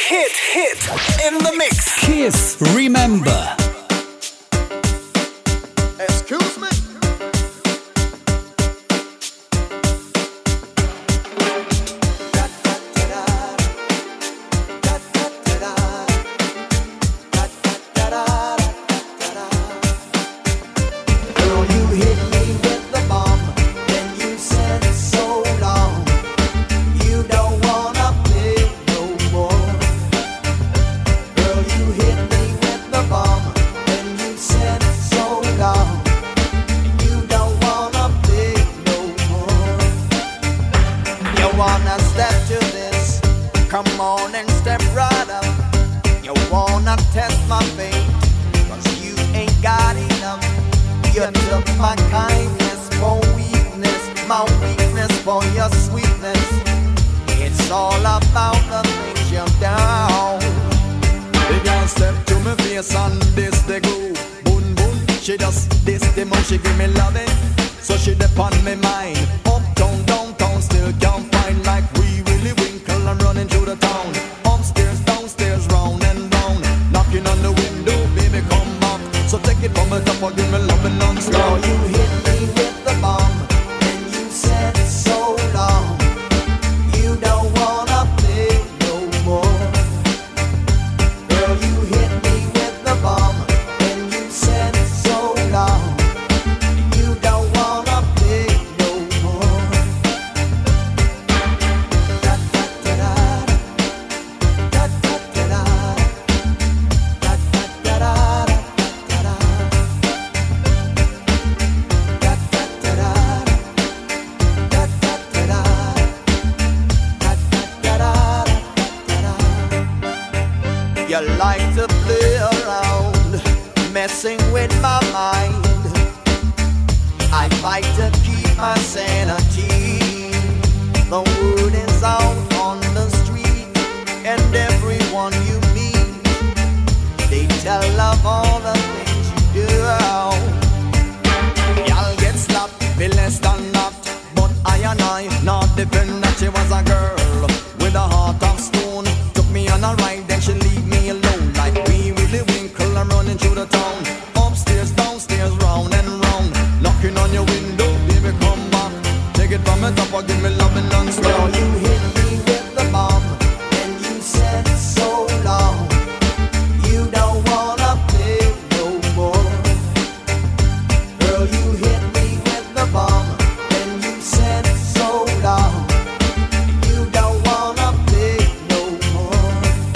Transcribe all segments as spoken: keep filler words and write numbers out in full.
hit, hit in the mix. Kiss Remember. Excuse me. Come on and step right up. You wanna test my faith, cause you ain't got enough. You took my kindness for weakness, my weakness for your sweetness. It's all about the things you've done. The girl step to me face and this they go. Boom boom, she just this the more she give me loving. So she dip on me mind. Uptown, downtown, still can't find like we really winkle and running through the town. Upstairs, downstairs, round and round. Knocking on the window, baby come back. So take it from the top or give me loving non-stop. Girl, you hit me with the bomb, and you said so long. You don't wanna play no more. Girl, you hit me with the bomb, and you said so long. You don't wanna play no more. Da da da da, da da da da, da da da da, da da. You like to play around, messing with my mind. I fight to keep my sanity. The word is out on the street, and everyone you meet, they tell of all the things you do. Y'all get slapped, be less than that. But I and I, not defend that she was a girl with a heart of stone. Took me on a ride, then she leave me alone. Like we really winkle and running through the town. Upstairs, downstairs, round and round. Knocking on your window, baby come back. Take it from the top or give me loving non-stop. Girl, you hit me with the bomb, and you said so long. You don't wanna play no more. Girl, you hit me with the bomb, and you said so long. You don't wanna play no more.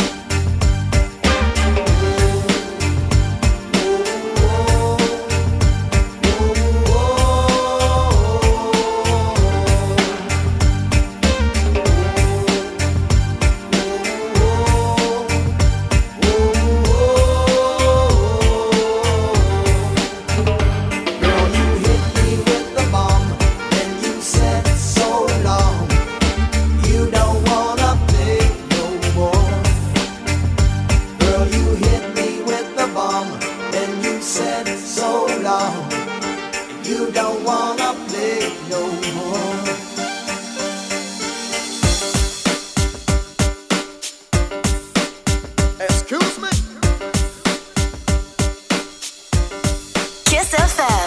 Girl, you hit me with the bomb, and you said so long. You don't wanna play no more. Girl, you hit me with the bomb, and you said so long. You don't wanna play no more. Excuse me. Kiss F M.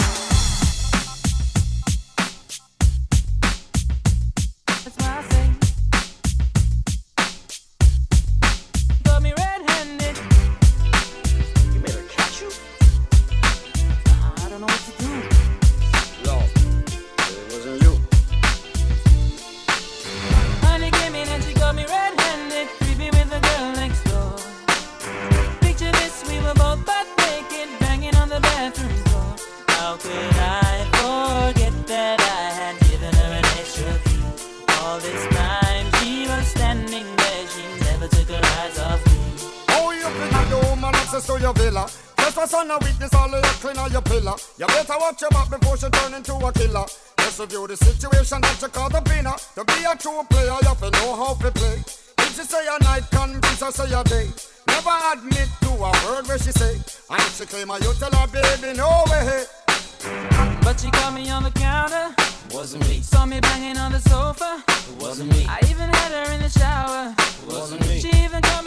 That's why I say, got me red-handed. You made her catch you? I don't know what to do. No, it wasn't you. Honey came in and she got me red-handed, creepy with the girl next door. Picture this, we were both butt naked, banging on the bathroom door. How could I forget that I had given her an extra key? All this time she was standing there, she never took her eyes off me. Oh, you think I'm the woman access to your villa? Just for son of witness, all of your clean on your pillar. You better watch your back before she turn into a killer. Just review the situation that you call the winner. To be a true player, you have to know how to play. If she say a night, convince her say a day. Never admit to a word where she say. And if she claim her, you tell her, baby, no way. But she caught me on the counter. Wasn't me. Saw me banging on the sofa. It wasn't me. I even had her in the shower. It wasn't me. She even called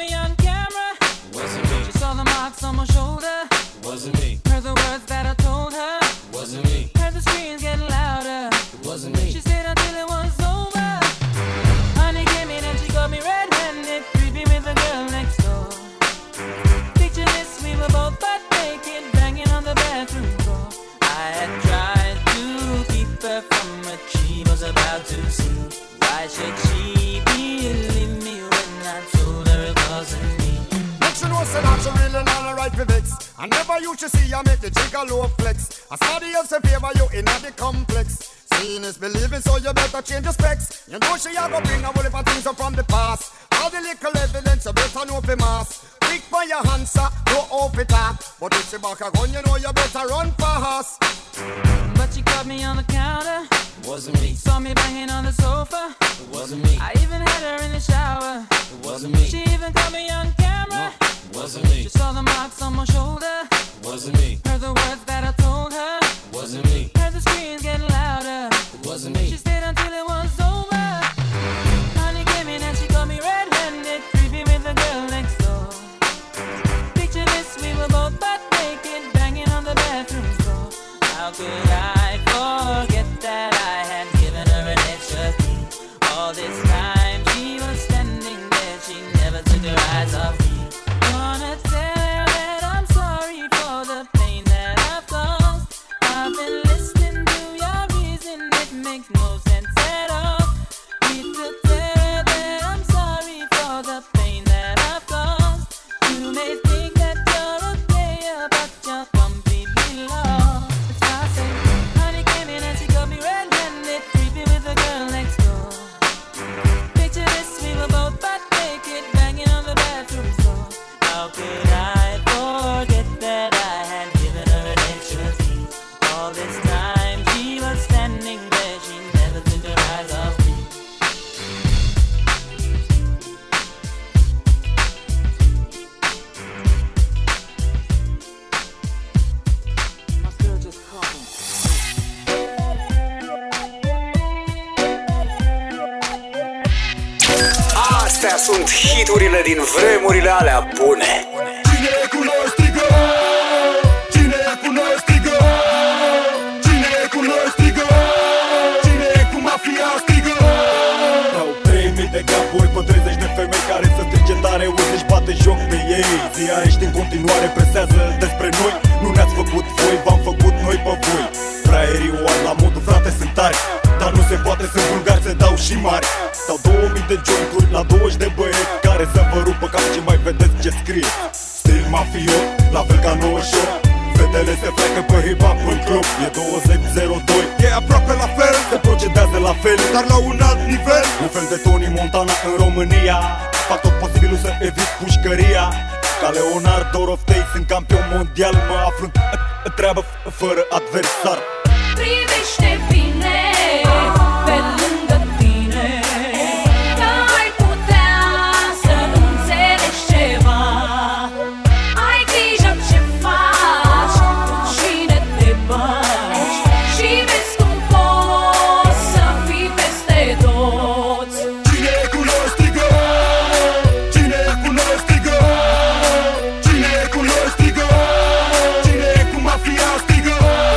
that she really not a right for vex. I never used to see I make the jigger low flex. As somebody else in favor you in the complex. Seeing is believing, so you better change your specs. You know she a go bring a whole heap of things up from the past. All the little evidence you better know for mass. Quick for your answer, go off it up. But if she back a gun, you know you better run fast. But she caught me on the counter. It wasn't me. Saw me banging on the sofa. It wasn't me. I even had her in the shower. It wasn't me. She even caught me on camera. No, it wasn't me. She saw the marks on my shoulder. It wasn't me. Heard the words that I told her. It wasn't me. Heard the screams getting louder. It wasn't me. She stayed until it was over. Honey came in and she caught me red-handed, creepy with the girl next door. Picture this, we were both butt naked, banging on the bathroom floor. How could I forget that I had given her an extra key? All this time she was standing there, she never took her eyes off me. Wanna tell her that I'm sorry for the pain that I've caused. I've been listening to your reason, it makes no sense at all. Need to tell her that I'm sorry for the pain that I've caused. You may think that you're a player, but you're completely lost. That's why I say, honey came in and she got me red-handed, creepy with the girl next door. Picture this, we were both butt naked, banging on the bathroom floor. How could I forget that I had given her an extra key? All this time she was standing there, she never took her eyes off me. My girl just called me. Astea sunt hiturile din vremurile alea bune. Cine e cu noi strigă? Cine e cu noi strigă? Cine e cu noi strigă? Cine e cu mafia strigă? Au trei mii de capuri cu treizeci de femei care să strige tare, uite și bate joc de ei. Ziariști în continuare presează despre noi. Nu ne-ați făcut voi, v-am făcut noi pe voi. Fraierii o ar la modul frate sunt tari, dar nu se poate, sunt vulgari, se dau și mari. Dau două mii de jointuri la douăzeci de băieți care să vă rupă cap și mai vedeți ce scrie. Stil mafiot, la fel ca nouăzeci și opt. Fetele se freacă pe hip-hop în club. E douăzeci zero doi, e aproape la fel. Se procedează la fel, dar la un alt nivel. Un fel de Tony Montana în România. Fac tot posibilul să evit pușcăria. Ca Leonardo Roftei, sunt campion mondial. Mă aflu în treabă fără adversar. Privește bine pe lângă tine, că ai putea să înțelegi ceva. Ai grijă ce faci, cu cine te bagi, și vezi cum poți să fii peste toți. Cine e cu noi strigă? Cine e cu noi strigă? Cine e cu noi strigă? Cine e cu mafia strigă?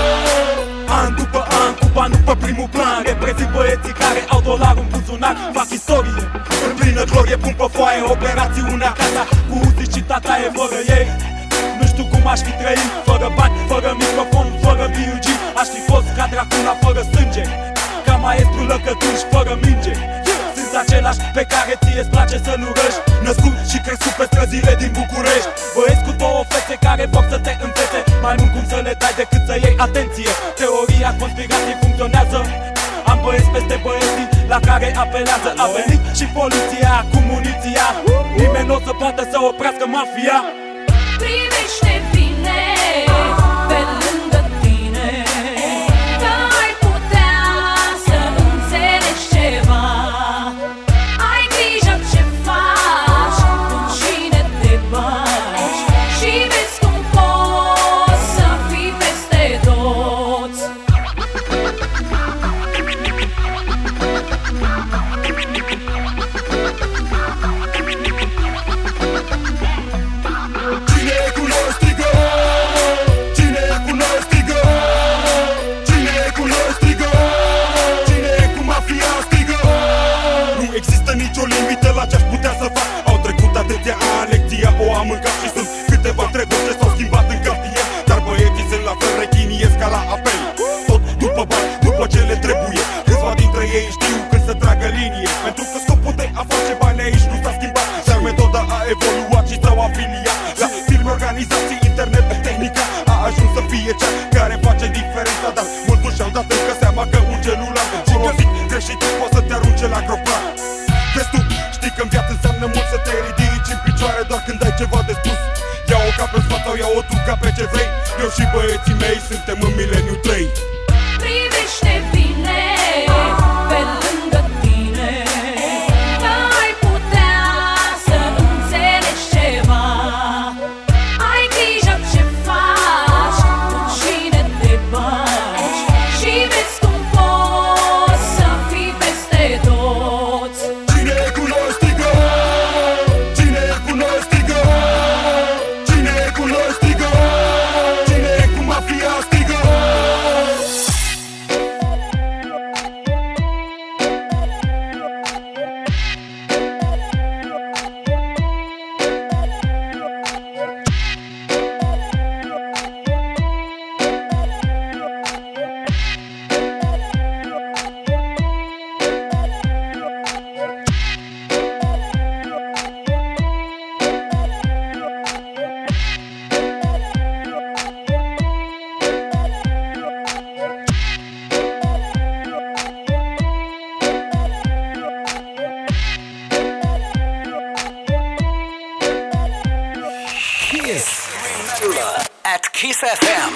An după an, cu banul pe primul plan, reprezint băieții care au dolarul în buzunar. Fac istorie, în plină glorie, pun pe foaie operațiunea casa cu Uzi și tataie fără ei. Nu știu cum aș fi trăit, fără bani, fără microfon, fără B U G. Aș fi fost ca Dracula fără sânge, ca maestru lăcătuș fără minge. Sunt același pe care ție-ți place să-l urăști, născut și crescut pe străzile din București. Băieți cu două fețe care vor să te învețe mai mult cum să le dai decât să iei atenție. Teoria conspirației funcționează. Am băieți peste băieții la care apelează. A venit și poliția cu muniția. Nimeni nu o să poată să oprească mafia. Privește bine pe lângă tine, că ai putea să înțelegi ceva. Ai grijă ce faci, cu cine te bagi, și vezi cum poți să fii peste toți. Cine e cu noi strigă? Cine e cu noi ceva de spus. Ia-o ca pe spate sau ia-o tu ca pe ce vrei. Eu și băieții mei suntem în mileniu trei. Privește bine pe lângă tine, că ai putea să înțelegi ceva. Ai grijă ce faci, cu cine te bagi, și vezi cum poți să fii peste toți. Cine e cu noi strigă, cine e cu noi strigă, cine e cu noi strigă, cine e cu mafia strigă. Kiss at Kiss F M.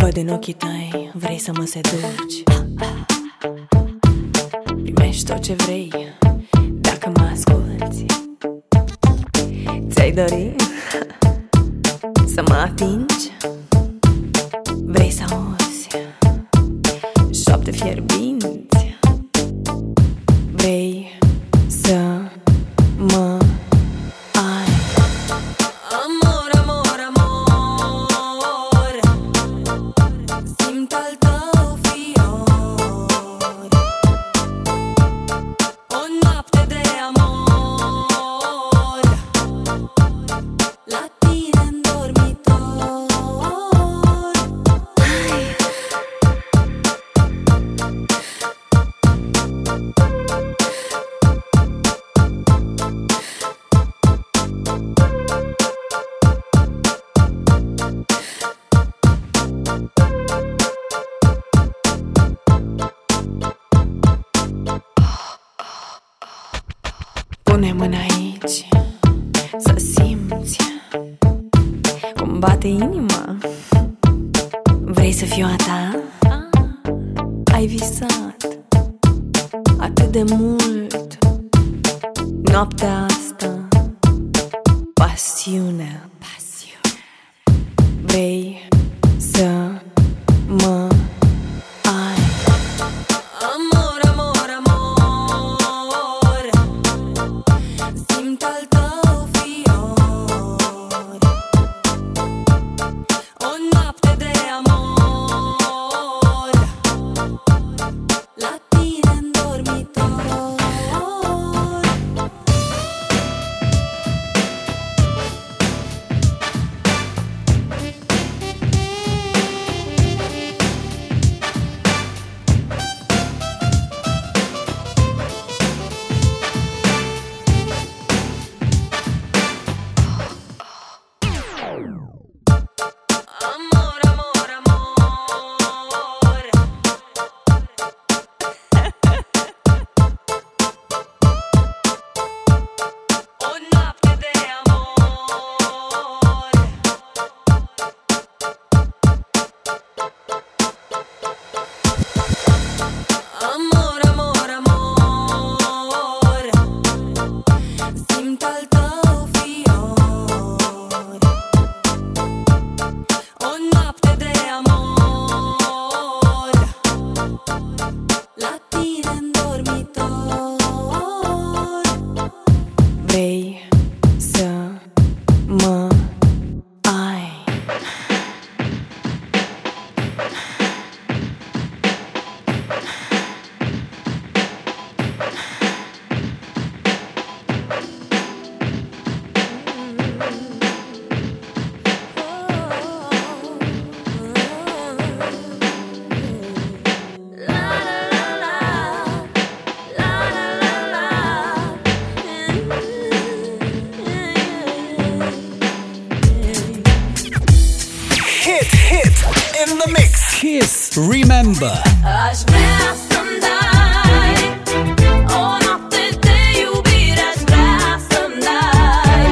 Văd în ochii tăi, vrei să mă seduci. Primești tot ce vrei dacă mă asculți. Ți-ai dori să mă atingi? Vrei să auzi șoapte fierbinți? Vrei să mă ai? Amor, amor, amor, simt al tău fior. O noapte de amor la tine în dormitor. Pune mâna aici să simți cum bate inima. Vrei să fiu a ta? Ai visat atât de mult noaptea asta. Pasiune, pasiune. Vrei să mă ai? Amor, amor, amor, simt al tău fior. O noapte de amor la tine în dormitor. Amor, amor, amor, o noapte de amor. Amor, amor, amor, simt al tău fior. O noapte de amor la tine în dormitor. Vrei să mă ai? Hit, hit, in the mix. Kiss Remember. Aș vrea să-mi dai o noapte de iubire, aș vrea să-mi dai.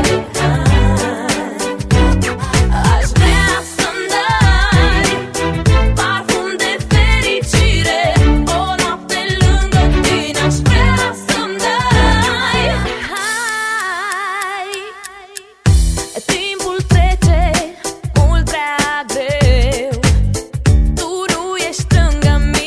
Aș vrea să-mi dai parfum de fericire, o noapte lângă tine, aș vrea să-mi dai. Hai, timpul trece mult prea greu, tu nu ești lângă mine.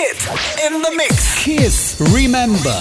Hit in the mix. Kiss Remember.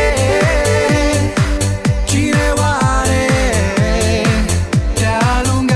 Cine oare te-a alungat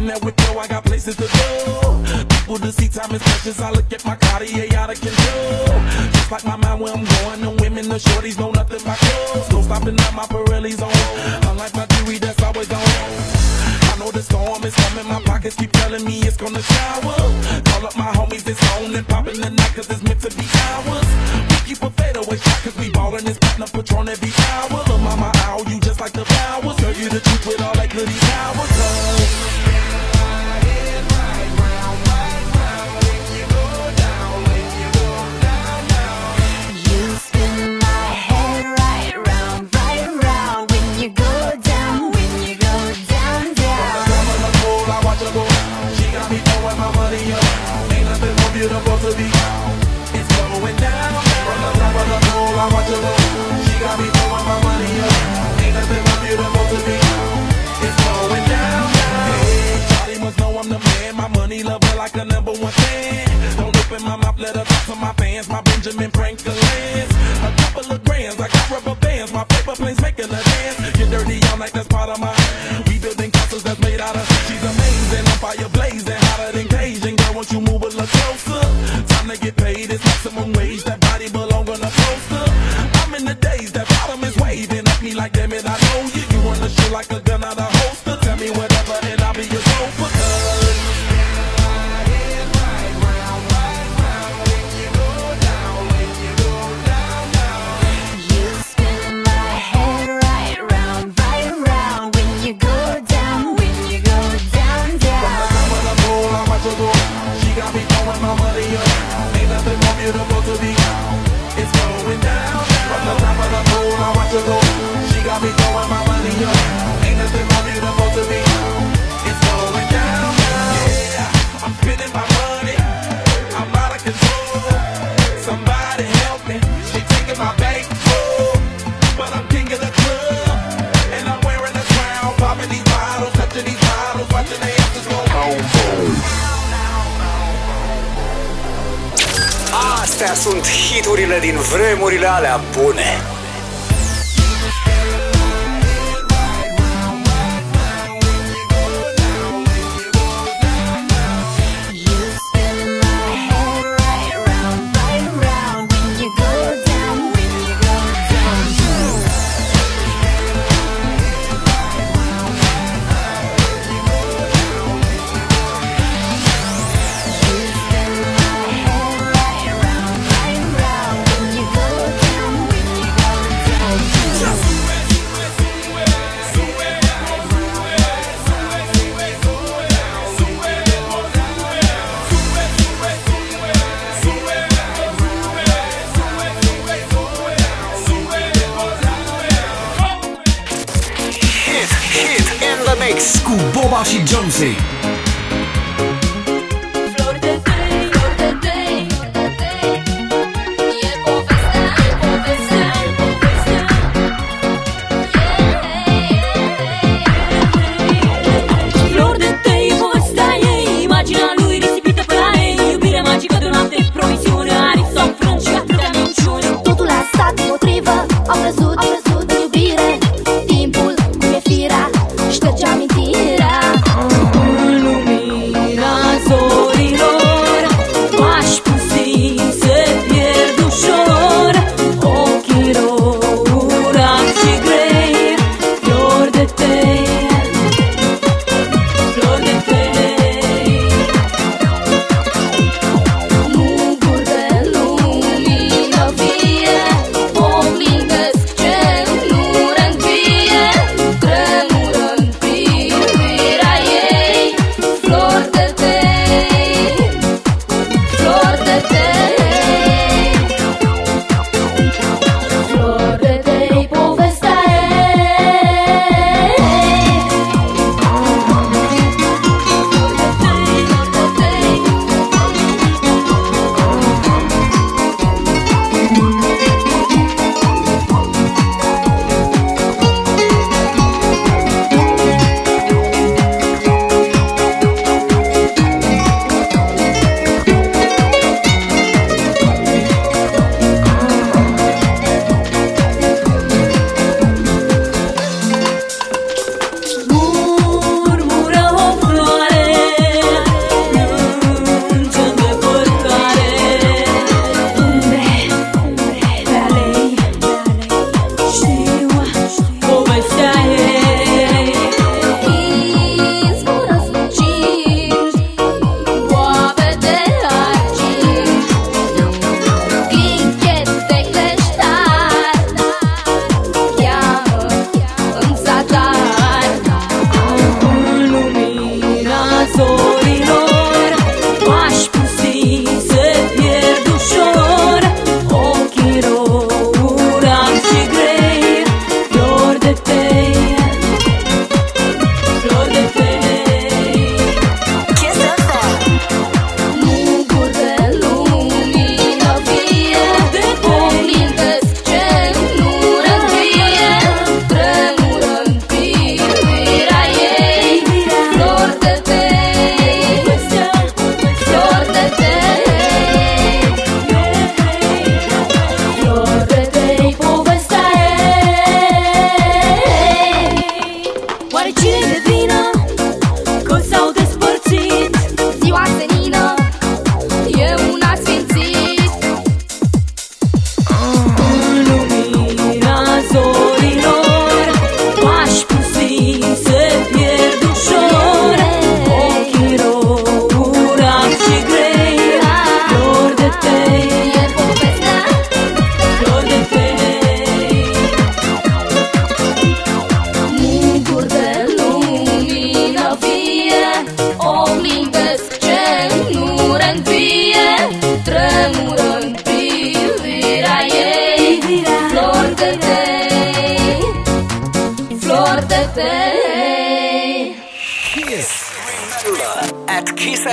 that whip, yo, I got places to go. People to see, time is precious. I look at my Cartier out of control. Just like my mind where I'm going, the women, the shorties know nothing but clothes. No stopping at my Pirelli's on. Unlike my jewelry, that's always on. I know the storm is coming, my pockets keep telling me it's gonna shower. Call up my homies, it's on and popping the night, cause it's meant to be ours. We keep a fadeaway shot, cause we ballin' this platinum Patron every hour. Lil' mama, ow, you just like the flowers. Girl, you the truth with all that goody powers. Beautiful to be, it's going down. From the top of the pole, I watch her go. She got me throwing my money up. Ain't nothing more beautiful to be, it's going down. Hey, Charlie must know I'm the man. My money lover like a number one fan. Don't open my mouth, let her talk to my fans. My Benjamin Franklin's, a couple of grands. I got rubber bands. My paper planes making a dance. Get dirty all night, that's part of my. We building castles that's made out of. She's amazing, I'm fire blazing, hotter than Cajun. Girl, won't you move a little closer? Time to get paid, it's maximum wage. That body belong on a poster. I'm in the days, that bottom is waving at me like, damn it, I know you. You run the shit like a gun out of holster. Tell me whatever and I'll be your chauffeur. Beautiful to be, it's going down. From the top of the pole, I watch her go. She got me throwing my money up. Ain't nothing more beautiful to me, it's going down. Yeah, I'm spending my money, I'm out of control. Somebody help me, she taking my bankroll. But I'm king of the club, and I'm wearing a crown. Popping these bottles, touching these bottles, watching the asses go home. Astea sunt hiturile din vremurile alea bune. Cu Boba și Jonesy. Timpul, cum e firea, șterge amintirea.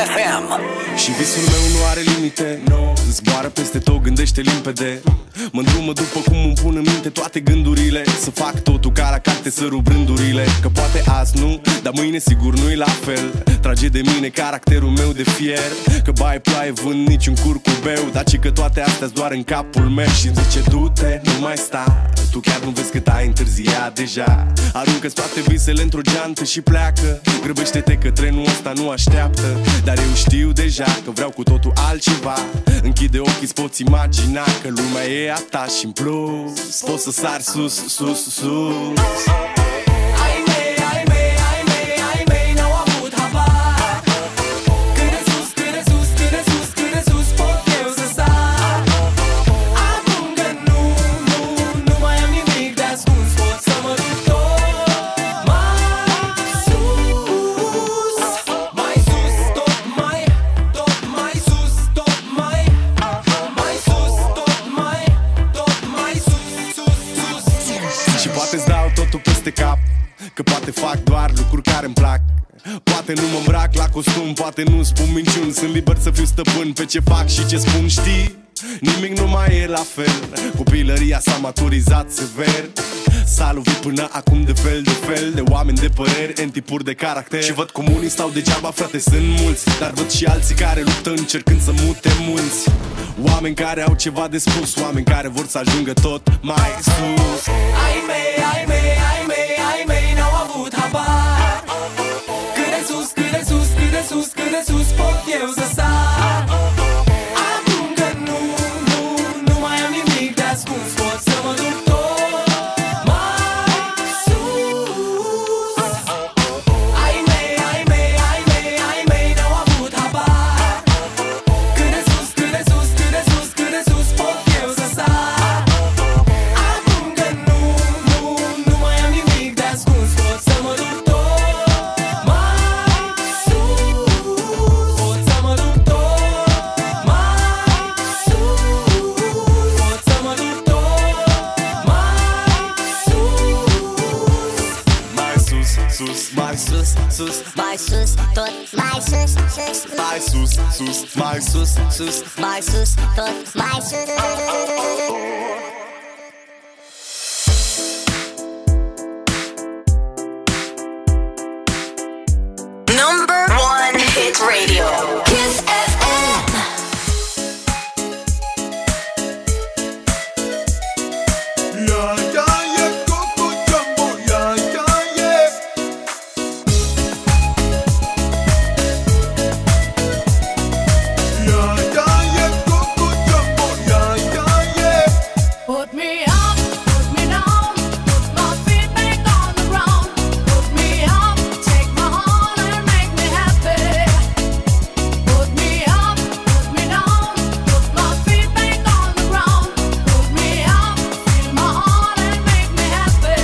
F M. Și visul meu nu are limite, no. Zboară peste tot, gândește limpede. Mă îndrumă după cum îmi pun în minte toate gândurile. Să fac totul ca la carte, să rup rândurile. Că poate azi nu, dar mâine sigur nu-i la fel. Trage de mine caracterul meu de fier. Că baie ploaie, vând niciun curcubeu. Dar ci că toate astea doar în capul meu. Și-mi zice du-te, nu mai sta. Tu chiar nu vezi cât ai întârziat deja. Aruncă-ți toate visele într-o geantă și pleacă. Grăbește-te că trenul ăsta nu așteaptă. Dar eu știu deja că vreau cu totul altceva. Închide ochii, poți imagina că lumea e a ta și în plus poți să sari sus, sus, sus. Ai mei, ai mei, ai mei, ai mei n-au avut habar. Cât de sus, cât de sus, cât de sus, cât de sus pot eu să sar. Acum că nu, nu, nu mai am nimic de ascuns, pot să mă duc tot mai sus. Mai sus, tot mai, tot mai sus, tot mai, mai sus, tot mai, tot mai sus, sus, sus. Și poate-ți dau totul peste cap, că poate fac doar lucruri care îmi plac. Poate nu mă îmbrac la costum, poate nu spun minciuni. Sunt liber să fiu stăpân pe ce fac și ce spun, știi? Nimic nu mai e la fel. Copilăria s-a maturizat sever. S-a lovit până acum de fel de fel de oameni de păreri, în tipuri de caracter. Și văd cum unii stau degeaba, frate, sunt mulți. Dar văd și alții care luptă încercând să mute mulți. Oameni care au ceva de spus, oameni care vor să ajungă tot mai sus. Ai mei, ai mei, ai mei, ai mei n-au avut habar. Cât de sus, cât de sus, cât de sus, cât de sus pot eu să sar. Acum că nu, nu, nu mai am nimic de ascuns, pot să mă duc tot mai sus. Ai mei, ai mei, ai mei, ai mei n-au avut habar. Cât de sus, cât de sus, cât de sus, cât de sus pot eu să sar. Acum că nu, nu, nu mai am nimic de ascuns, pot să mă duc tot mai sus. Pot să mă duc tot mai sus. Pot să mă duc tot mai sus. Mai sus, sus, mai sus, sus, Mai sus, tot mai sus, sus, mai sus, sus, mai sus, sus. mai sus, tot mai sus. Number one hit radio, Kiss F M. Yeah, yeah, yeah, Coco Jumbo, yeah, yeah, yeah. Yeah, yeah, yeah, Coco Jumbo, yeah, yeah, yeah. Put me up, put me down, put my feet back on the ground. Put me up, take my heart and make me happy. Put me up, put me down, put my feet back on the ground. Put me up, feel my heart and make me happy.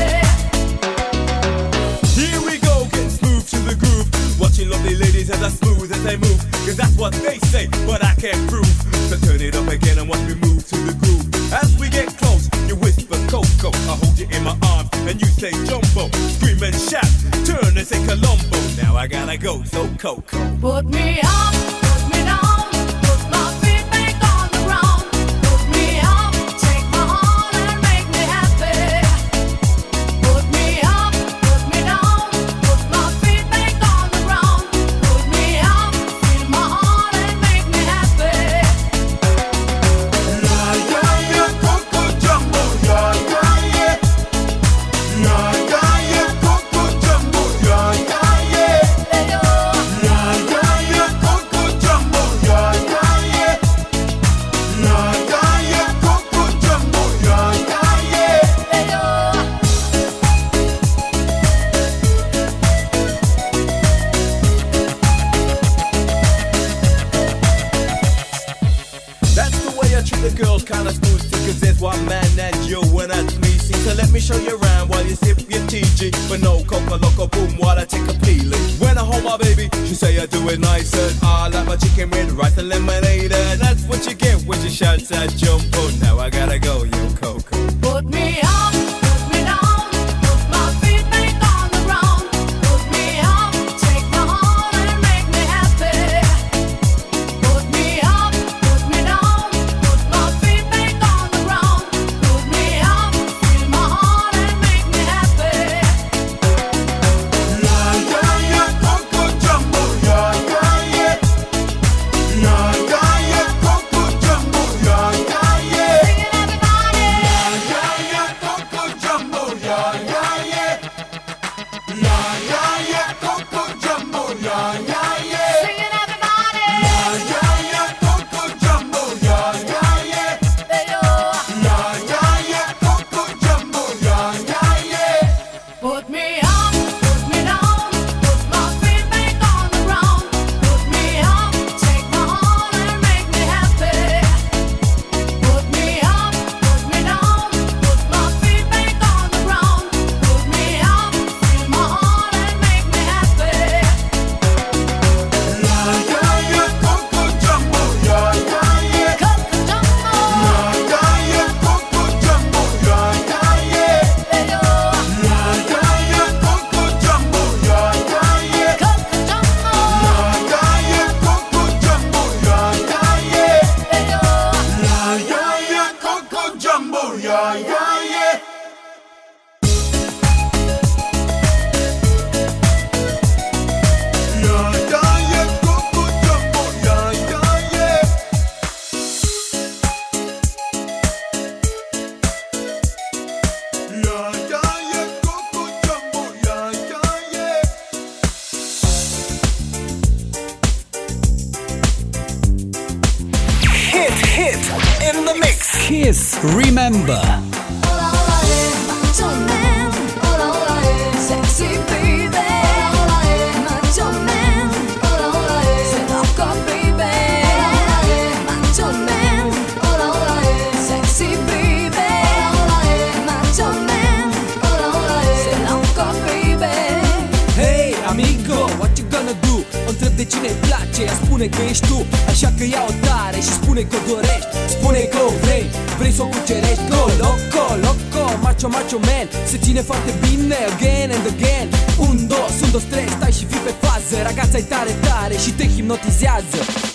Here we go, get smooth to the groove. Watching lovely ladies as I smooth as they move. Cause that's what they say, but I can't prove. So turn it up again and watch me move to the groove. As we get close, you whisper Coco. I hold you in my arms and you say Jumbo. Scream and shout, turn and say Colombo. Now I gotta go, so Coco. Put me up, put me down, put my feet back on the ground. Put me up, take my heart and make me happy. Put me up, put me down, put my feet back on the ground. Put me up, feel my heart and make me happy. Yeah, yeah, yeah, Coco Jumbo, yeah, yeah, yeah. Yeah, yeah, yeah, Coco Jumbo, yeah, yeah, yeah. Yeah, yeah, yeah, Coco Jumbo, yeah, yeah, yeah. Yeah, yeah, yeah, Coco Jumbo, yeah, yeah, yeah. That's the way I treat the girls, kinda smooth too. Cause there's one man that you and that's me. See, so let me show you around while you sip your T G. But no coca loco boom while I take a peeling. When I hold my baby, she say I do it nicer. I like my chicken with rice and lemonade. And that's what you get when you shout that Jumbo. Now I gotta go, yo Coco. Put me up, put me down, put my feet back on the ground. Put me up, take my heart and make me happy. yeah, yeah, yeah. Yeah, yeah, yeah, Coco Jumbo, yeah, yeah, yeah. Yeah, yeah, yeah, Coco Jumbo, yeah, yeah, yeah. Hit, hit, in the mix. Kiss Remember. Hey, amigo, what you gonna do? O întreb de cine-i place, ea spune că ești tu. Așa că ia-o tare și spune că o dorești. Spune că o vrei, vrei să o cucerești. Go, loco, loco, macho, macho man. Se ține foarte bine, again and again. Un, dos, un, dos, trei, stai și fii pe fază. Ragazza-i tare, tare și te hipnotizează.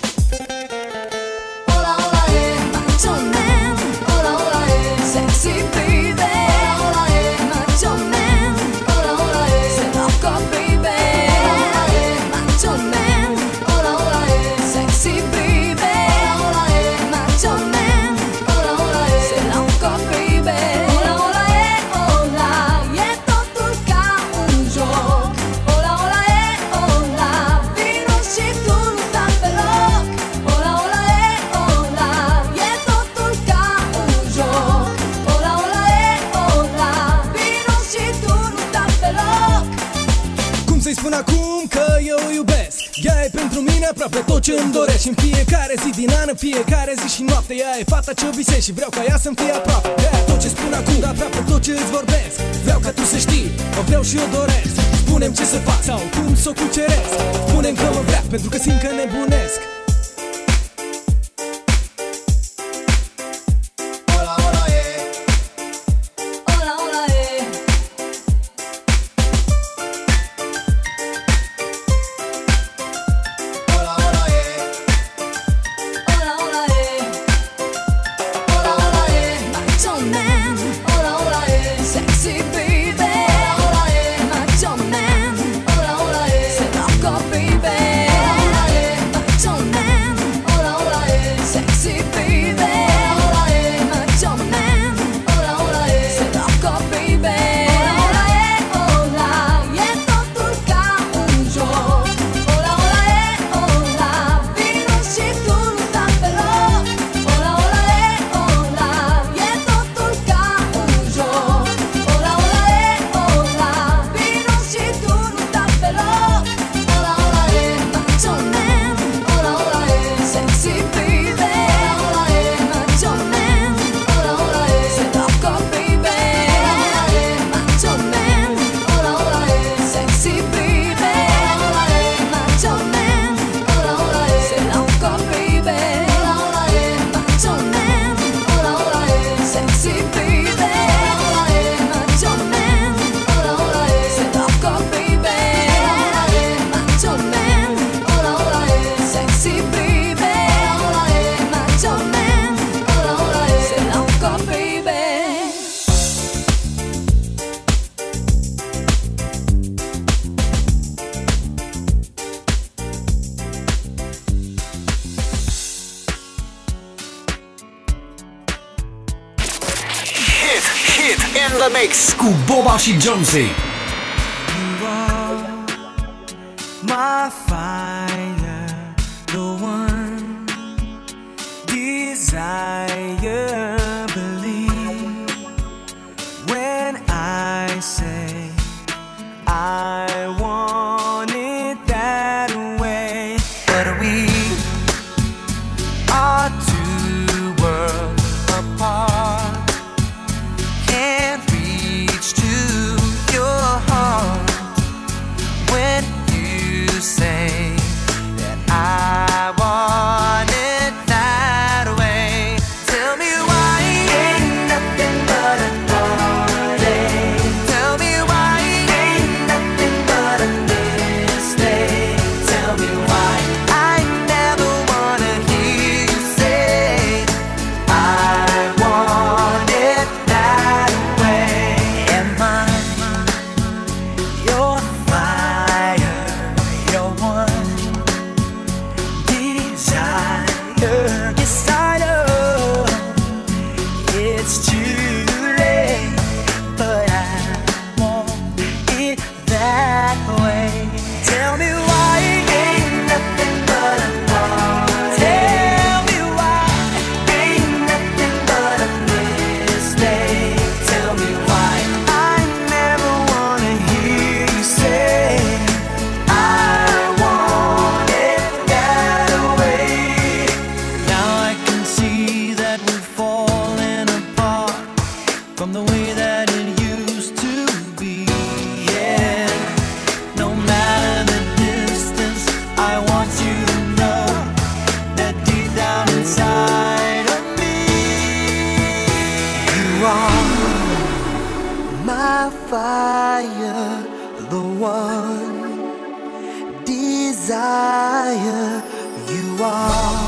Să-i spun acum că eu o iubesc. Ea e pentru mine aproape tot ce îmi doresc. Și în fiecare zi din an, în fiecare zi și noapte. Ea e fata ce visez și vreau ca ea să-mi fie aproape. De-aia tot ce spun acum, dar aproape tot ce îți vorbesc. Vreau ca tu să știi, o vreau și o doresc. Spune-mi ce să fac sau cum să o cuceresc. Spune-mi că mă vrea, pentru că simt că nebunesc. Mix cu Boba și Jonesy. You are my fire, the one desire. Believe when I say I want it that way. But we are two worlds apart. Can't reach to your heart when you say it's too late, but I want it that way. Tell me why ain't nothing but a part. Tell me why ain't nothing but a mistake. Tell me why I never wanna hear you say I want it that way. Now I can see that we're falling apart from the way that it used to be. Yeah, no matter the distance, I want you to know that deep down inside of me, you are my fire, the one desire. You are